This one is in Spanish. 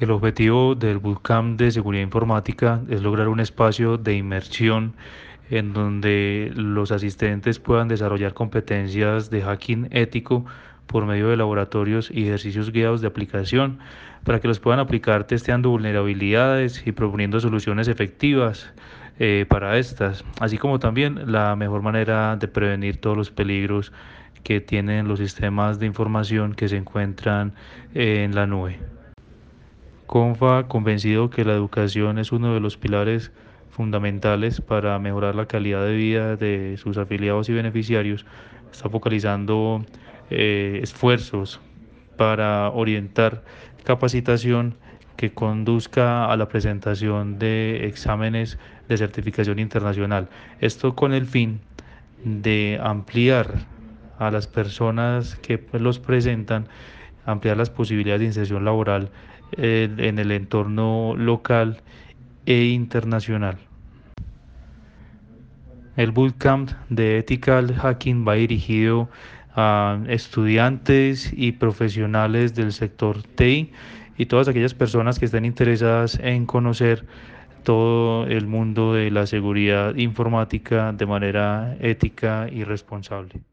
El objetivo del Bootcamp de Seguridad Informática es lograr un espacio de inmersión en donde los asistentes puedan desarrollar competencias de hacking ético por medio de laboratorios y ejercicios guiados de aplicación para que los puedan aplicar testeando vulnerabilidades y proponiendo soluciones efectivas para estas, así como también la mejor manera de prevenir todos los peligros que tienen los sistemas de información que se encuentran en la nube. Confa convencido que la educación es uno de los pilares fundamentales para mejorar la calidad de vida de sus afiliados y beneficiarios, está focalizando esfuerzos para orientar capacitación que conduzca a la presentación de exámenes de certificación internacional. Esto con el fin de ampliar a las personas que los presentan, ampliar las posibilidades de inserción laboral en el entorno local e internacional. El bootcamp de Ethical Hacking va dirigido a estudiantes y profesionales del sector TI y todas aquellas personas que estén interesadas en conocer todo el mundo de la seguridad informática de manera ética y responsable.